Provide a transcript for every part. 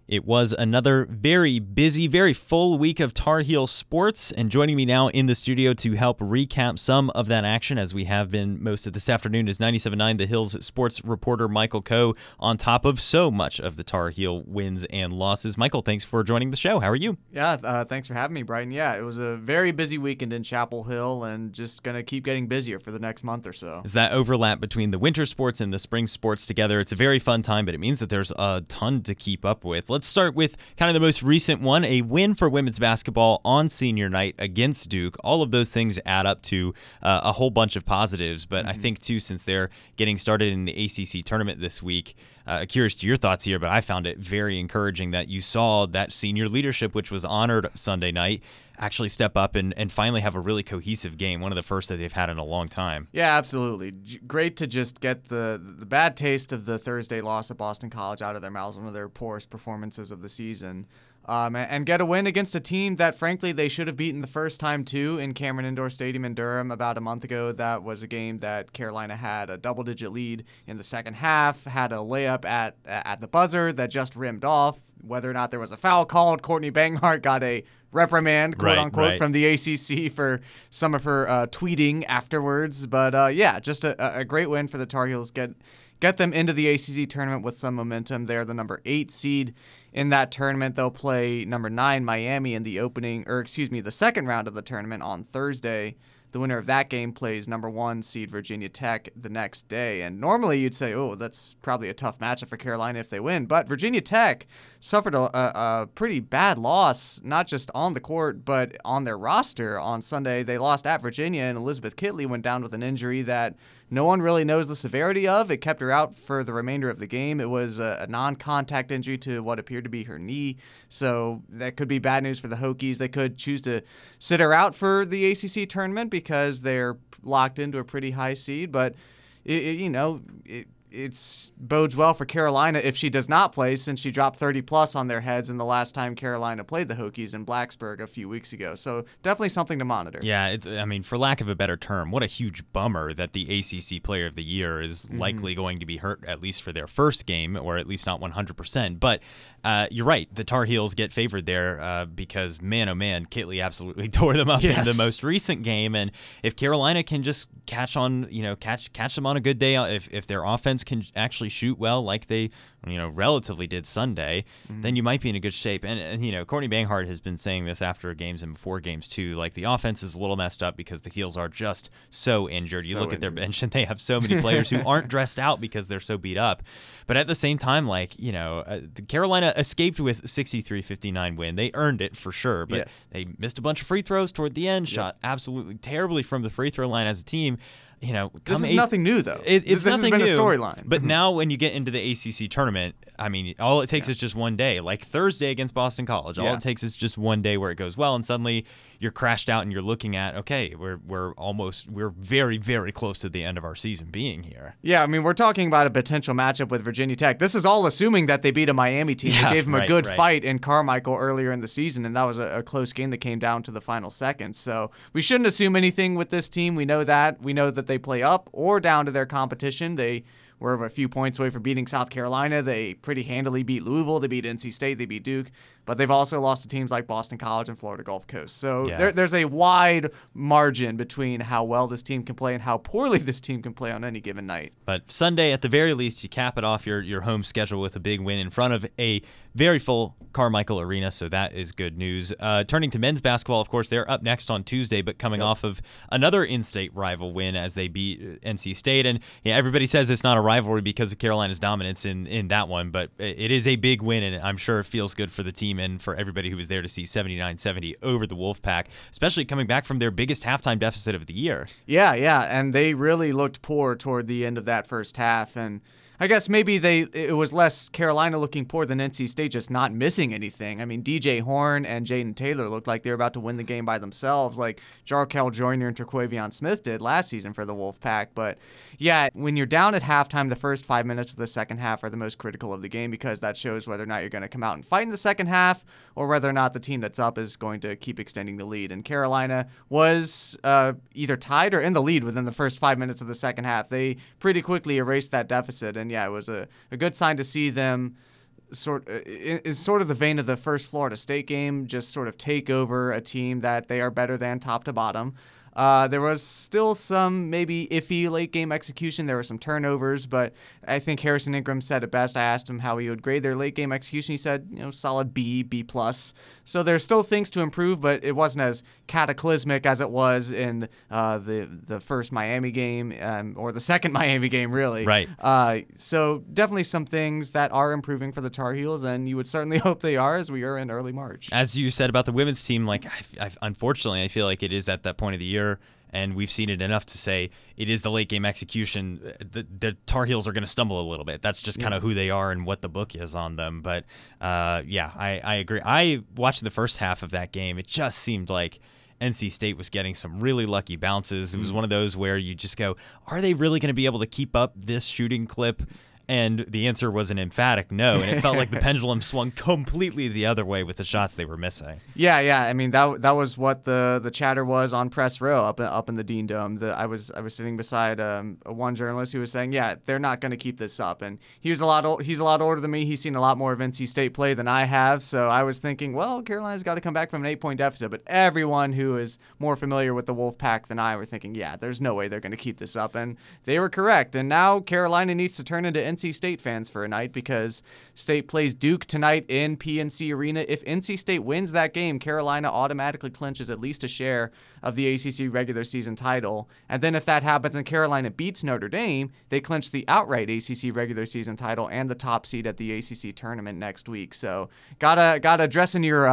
It was another very busy, very full week of Tar Heel sports, and joining me now in the studio to help recap some of that action, as we have been most of this afternoon, is 97.9 The Hill's sports reporter Michael Coe, on top of so much of the Tar Heel wins and losses. Michael, thanks for joining the show. How are you? Yeah, thanks for having me, Brighton. Yeah, it was a very busy weekend in Chapel Hill, and just going to keep getting busier for the next month or so. Is that overlap between the winter sports and the spring sports together? It's a very fun time, but it means that there's a ton to keep up with. Let's start with kind of the most recent one, a win for women's basketball on senior night against Duke. All of those things add up to a whole bunch of positives, but I think, too, since they're getting started in the ACC tournament this week, curious to your thoughts here, but I found it very encouraging that you saw that senior leadership, which was honored Sunday night, actually step up and finally have a really cohesive game, one of the first that they've had in a long time. Yeah, absolutely. Great to just get the bad taste of the Thursday loss at Boston College out of their mouths, one of their poorest performances of the season. And get a win against a team that, frankly, they should have beaten the first time, too, in Cameron Indoor Stadium in Durham about a month ago. That was a game that Carolina had a double-digit lead in the second half, had a layup at the buzzer that just rimmed off. Whether or not there was a foul called, Courtney Banghart got a reprimand, quote-unquote, from the ACC for some of her tweeting afterwards. But, yeah, just a great win for the Tar Heels. Get them into the ACC tournament with some momentum. They're the number 8 seed in that tournament. They'll play number 9 Miami in the second round of the tournament on Thursday. The winner of that game plays number 1 seed Virginia Tech the next day. And normally you'd say, oh, that's probably a tough matchup for Carolina if they win. But Virginia Tech suffered a pretty bad loss, not just on the court, but on their roster on Sunday. They lost at Virginia, and Elizabeth Kitley went down with an injury that no one really knows the severity of. It kept her out for the remainder of the game. It was a non-contact injury to what appeared to be her knee. So that could be bad news for the Hokies. They could choose to sit her out for the ACC tournament because they're locked into a pretty high seed. But, it bodes well for Carolina if she does not play, since she dropped 30-plus on their heads in the last time Carolina played the Hokies in Blacksburg a few weeks ago. So definitely something to monitor. Yeah, for lack of a better term, what a huge bummer that the ACC Player of the Year is likely going to be hurt, at least for their first game, or at least not 100%. But you're right. The Tar Heels get favored there because, man, oh man, Kitley absolutely tore them up in the most recent game. And if Carolina can just catch them on a good day, if their offense can actually shoot well like they relatively did Sunday, then you might be in a good shape. And Courtney Banghart has been saying this after games and before games too. Like, the offense is a little messed up because the Heels are just so injured. You look at their bench and they have so many players who aren't dressed out because they're so beat up. But at the same time, Carolina escaped with a 63-59 win. They earned it for sure, but they missed a bunch of free throws toward the end, shot absolutely terribly from the free throw line as a team. This is nothing new, though. This nothing has been a storyline. But now when you get into the ACC tournament, all it takes is just one day. Like Thursday against Boston College, all it takes is just one day where it goes well, and suddenly you're crashed out and you're looking at, okay, we're very, very close to the end of our season being here. Yeah, we're talking about a potential matchup with Virginia Tech. This is all assuming that they beat a Miami team. They gave them a good fight in Carmichael earlier in the season, and that was a close game that came down to the final seconds. So we shouldn't assume anything with this team. We know that. We know that they play up or down to their competition. They were a few points away from beating South Carolina. They pretty handily beat Louisville. They beat NC State. They beat Duke. But they've also lost to teams like Boston College and Florida Gulf Coast. So there's a wide margin between how well this team can play and how poorly this team can play on any given night. But Sunday, at the very least, you cap it off your home schedule with a big win in front of a very full Carmichael Arena, so that is good news. Turning to men's basketball, of course, they're up next on Tuesday, but coming off of another in-state rival win as they beat NC State. And everybody says it's not a rivalry because of Carolina's dominance in that one, but it is a big win, and I'm sure it feels good for the team and for everybody who was there to see 79-70 over the Wolfpack, especially coming back from their biggest halftime deficit of the year. Yeah, and they really looked poor toward the end of that first half, and I guess maybe it was less Carolina looking poor than NC State just not missing anything. DJ Horn and Jaden Taylor looked like they were about to win the game by themselves, like Jarkel Joyner and Terquavion Smith did last season for the Wolfpack. But yeah, when you're down at halftime, the first 5 minutes of the second half are the most critical of the game, because that shows whether or not you're going to come out and fight in the second half, or whether or not the team that's up is going to keep extending the lead. And Carolina was either tied or in the lead within the first 5 minutes of the second half. They pretty quickly erased that deficit, and yeah, it was a good sign to see them is sort of the vein of the first Florida State game, just sort of take over a team that they are better than top to bottom. There was still some maybe iffy late game execution. There were some turnovers, but I think Harrison Ingram said it best. I asked him how he would grade their late game execution. He said, solid B+. So there's still things to improve, but it wasn't as cataclysmic as it was in the first Miami game or the second Miami game, really. Right. So definitely some things that are improving for the Tar Heels, and you would certainly hope they are as we are in early March. As you said about the women's team, unfortunately, I feel like it is at that point of the year, and we've seen it enough to say it is the late game execution. The Tar Heels are going to stumble a little bit. That's just kind of who they are and what the book is on them. But I agree. I watched the first half of that game. It just seemed like NC State was getting some really lucky bounces. It was one of those where you just go, are they really going to be able to keep up this shooting clip? And the answer was an emphatic no, and it felt like the pendulum swung completely the other way with the shots they were missing. Yeah. I mean, that was what the chatter was on press row up in the Dean Dome. I was sitting beside one journalist who was saying, yeah, they're not going to keep this up, and he's a lot older than me. He's seen a lot more of NC State play than I have, so I was thinking, well, Carolina's got to come back from an 8-point deficit. But everyone who is more familiar with the Wolfpack than I were thinking, yeah, there's no way they're going to keep this up, and they were correct. And now Carolina needs to turn into NC State fans for a night, because State plays Duke tonight in PNC Arena. If NC State wins that game, Carolina automatically clinches at least a share of the ACC regular season title. And then if that happens and Carolina beats Notre Dame, they clinch the outright ACC regular season title and the top seed at the ACC tournament next week. So gotta dress in your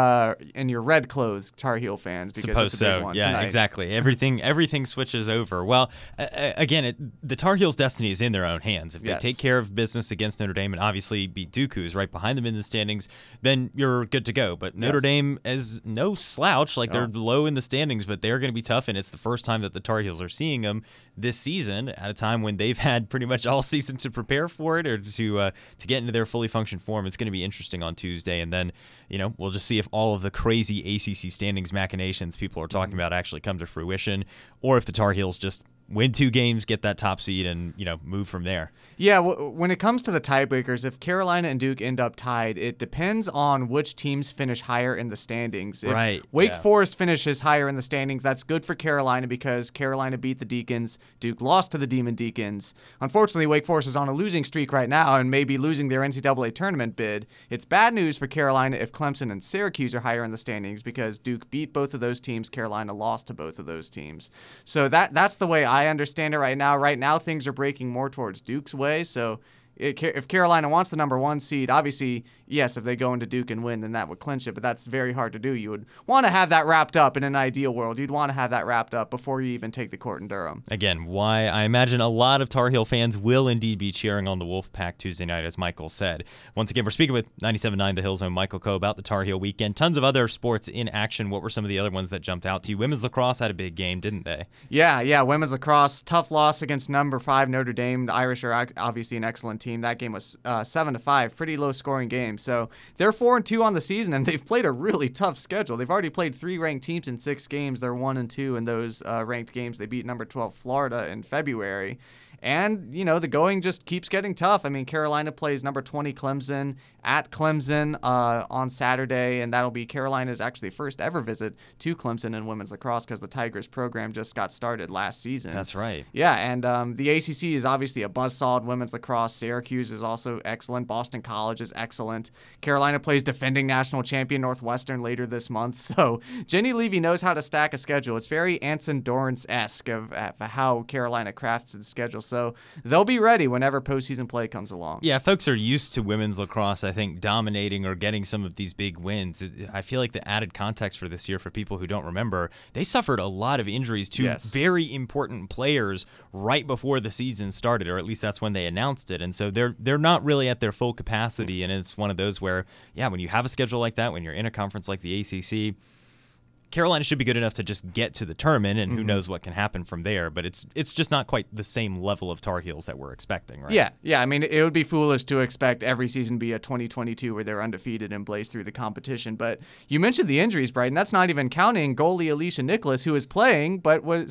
red clothes, Tar Heel fans, because Suppose it's a big so. one Yeah, tonight. exactly. Everything switches over. Well, again, the Tar Heels' destiny is in their own hands. If they take care of business against Notre Dame and obviously beat Duke, who's right behind them in the standings, then you're good to go. But Notre Dame is no slouch. They're low in the standings, but they're going to be tough, and it's the first time that the Tar Heels are seeing them this season at a time when they've had pretty much all season to prepare for it or to get into their fully functioned form. It's going to be interesting on Tuesday, and then we'll just see if all of the crazy ACC standings machinations people are talking about actually come to fruition, or if the Tar Heels just win 2 games, get that top seed, and move from there. Yeah, when it comes to the tiebreakers, if Carolina and Duke end up tied, it depends on which teams finish higher in the standings. If Wake Forest finishes higher in the standings, that's good for Carolina because Carolina beat the Deacons, Duke lost to the Demon Deacons. Unfortunately, Wake Forest is on a losing streak right now and may be losing their NCAA tournament bid. It's bad news for Carolina if Clemson and Syracuse are higher in the standings because Duke beat both of those teams, Carolina lost to both of those teams. So that's the way I understand it right now. Right now, things are breaking more towards Duke's way. So if Carolina wants the number 1 seed, obviously, yes, if they go into Duke and win, then that would clinch it. But that's very hard to do. You would want to have that wrapped up in an ideal world. You'd want to have that wrapped up before you even take the court in Durham. Again, why I imagine a lot of Tar Heel fans will indeed be cheering on the Wolfpack Tuesday night, as Michael said. Once again, we're speaking with 97.9 The Hill's own Michael Coe about the Tar Heel weekend. Tons of other sports in action. What were some of the other ones that jumped out to you? Women's lacrosse had a big game, didn't they? Yeah. Women's lacrosse, tough loss against number 5 Notre Dame. The Irish are obviously an excellent team. That game was 7-5, pretty low scoring game. So they're 4-2 on the season, and they've played a really tough schedule. They've already played 3 ranked teams in 6 games. They're 1-2 in those ranked games. They beat number 12 Florida in February. And, the going just keeps getting tough. I mean, Carolina plays number 20 Clemson at Clemson on Saturday, and that'll be Carolina's actually first ever visit to Clemson in women's lacrosse because the Tigers program just got started last season. That's right. Yeah, and the ACC is obviously a buzzsaw in women's lacrosse. Syracuse is also excellent. Boston College is excellent. Carolina plays defending national champion Northwestern later this month. So Jenny Levy knows how to stack a schedule. It's very Anson Dorrance-esque of how Carolina crafts its schedule. So they'll be ready whenever postseason play comes along. Yeah, folks are used to women's lacrosse, I think, dominating or getting some of these big wins. I feel like the added context for this year, for people who don't remember, they suffered a lot of injuries to very important players right before the season started, or at least that's when they announced it. And so they're not really at their full capacity, and it's one of those where, when you have a schedule like that, when you're in a conference like the ACC, Carolina should be good enough to just get to the tournament, and who knows what can happen from there. But it's just not quite the same level of Tar Heels that we're expecting, right? Yeah. I mean, it would be foolish to expect every season be a 2022 where they're undefeated and blaze through the competition. But you mentioned the injuries, Brighton. That's not even counting goalie Alicia Nicholas, who is playing but was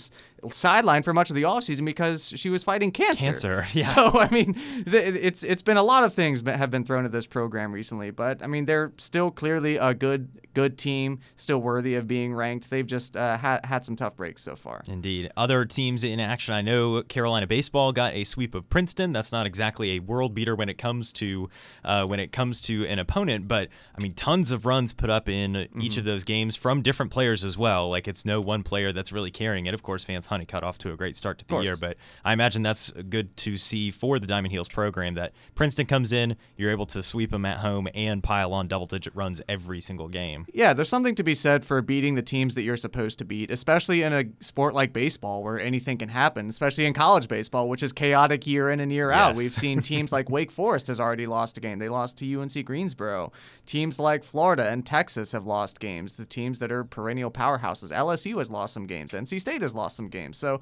sidelined for much of the offseason because she was fighting cancer. Yeah. So, I mean, it's been a lot of things have been thrown at this program recently, but, I mean, they're still clearly a good team, still worthy of being ranked. They've just had some tough breaks so far. Indeed. Other teams in action, I know Carolina baseball got a sweep of Princeton. That's not exactly a world beater when it comes to an opponent, but, I mean, tons of runs put up in each of those games from different players as well. Like, it's no one player that's really carrying it. Of course, Vance Honeycutt off to a great start to the year, but I imagine that's good to see for the Diamond Heels program that Princeton comes in, you're able to sweep them at home and pile on double-digit runs every single game. Yeah, there's something to be said for beating the teams that you're supposed to beat, especially in a sport like baseball where anything can happen, especially in college baseball, which is chaotic year in and year out. We've seen teams like Wake Forest has already lost a game. They lost to UNC Greensboro. Teams like Florida and Texas have lost games. The teams that are perennial powerhouses. LSU has lost some games. NC State has lost some games. So,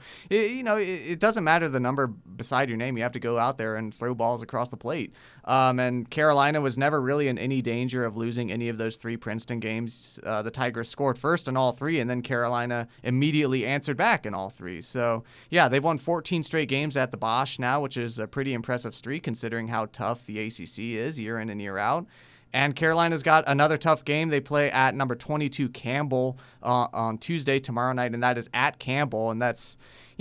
it doesn't matter the number beside your name. You have to go out there and throw balls across the plate. And Carolina was never really in any danger of losing any of those 3 Princeton games. The Tigers scored first in all 3, and then Carolina immediately answered back in all 3. So, yeah, they've won 14 straight games at the Bosch now, which is a pretty impressive streak considering how tough the ACC is year in and year out. And Carolina's got another tough game. They play at number 22 Campbell on Tuesday, tomorrow night, and that is at Campbell. And that's,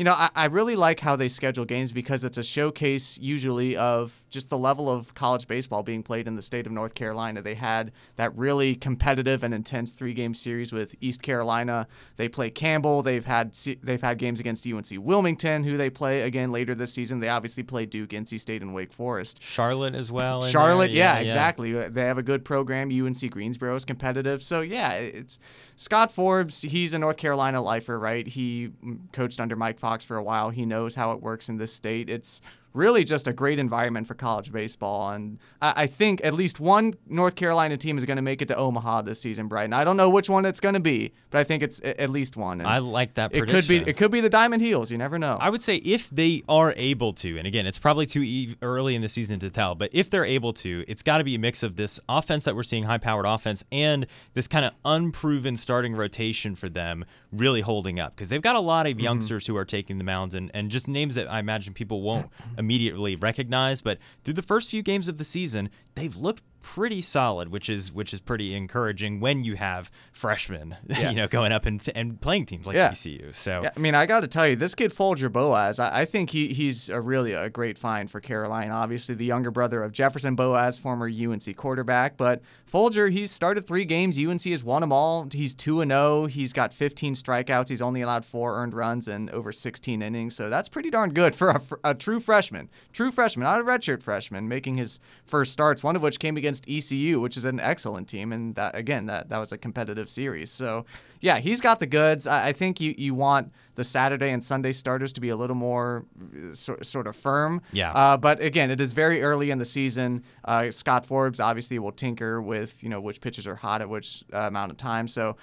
I really like how they schedule games because it's a showcase usually of just the level of college baseball being played in the state of North Carolina. They had that really competitive and intense 3-game series with East Carolina. They play Campbell. They've had games against UNC Wilmington, who they play again later this season. They obviously play Duke, NC State, and Wake Forest. Charlotte as well. Charlotte, yeah, exactly. They have a good program. UNC Greensboro is competitive. So, yeah, it's Scott Forbes. He's a North Carolina lifer, right? He coached under Mike Fox for a while. He knows how it works in this state. It's really just a great environment for college baseball. And I think at least one North Carolina team is going to make it to Omaha this season, Brighton. I don't know which one it's going to be, but I think it's at least one. And I like that prediction. It could be the Diamond Heels. You never know. I would say if they are able to, and again, it's probably too early in the season to tell, but if they're able to, it's got to be a mix of this offense that we're seeing, high-powered offense, and this kind of unproven starting rotation for them really holding up. Because they've got a lot of youngsters who are taking the mounds and just names that I imagine people won't immediately recognize, but through the first few games of the season, they've looked pretty solid, which is pretty encouraging when you have freshmen, going up and playing teams like ECU. So, I mean, I got to tell you, this kid Folger Boaz, I think he's really a great find for Carolina. Obviously, the younger brother of Jefferson Boaz, former UNC quarterback, but Folger, he's started 3 games. UNC has won them all. He's 2-0. He's got 15 strikeouts. He's only allowed 4 earned runs in over 16 innings. So that's pretty darn good for a true freshman, not a redshirt freshman, making his first starts. One of which came against ECU, which is an excellent team, and that was a competitive series. So, yeah, he's got the goods. I think you want the Saturday and Sunday starters to be a little more sort of firm. Yeah. But again, it is very early in the season. Scott Forbes obviously will tinker with which pitchers are hot at which amount of time. So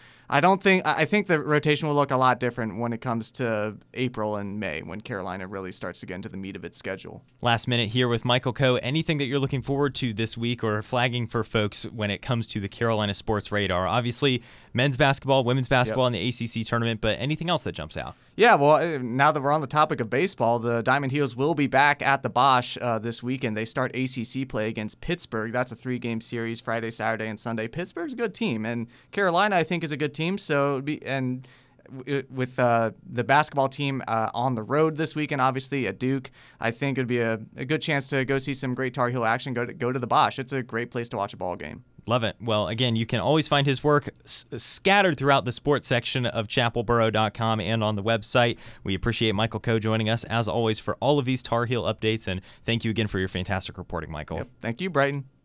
I think the rotation will look a lot different when it comes to April and May, when Carolina really starts to get into the meat of its schedule. Last minute here with Michael Coe. Anything that you're looking forward to this week or flagging for folks when it comes to the Carolina sports radar? Obviously, men's basketball, women's basketball in the ACC tournament, but anything else that jumps out? Yeah, well, now that we're on the topic of baseball, the Diamond Heels will be back at the Bosch this weekend. They start ACC play against Pittsburgh. That's a 3-game series, Friday, Saturday, and Sunday. Pittsburgh's a good team, and Carolina, I think, is a good team. So, with the basketball team on the road this weekend, obviously at Duke, I think it would be a good chance to go see some great Tar Heel action. Go to the Bosch. It's a great place to watch a ball game. Love it. Well, again, you can always find his work scattered throughout the sports section of chapelboro.com and on the website. We appreciate Michael Coe joining us, as always, for all of these Tar Heel updates, and thank you again for your fantastic reporting, Michael. Yep. Thank you, Brighton.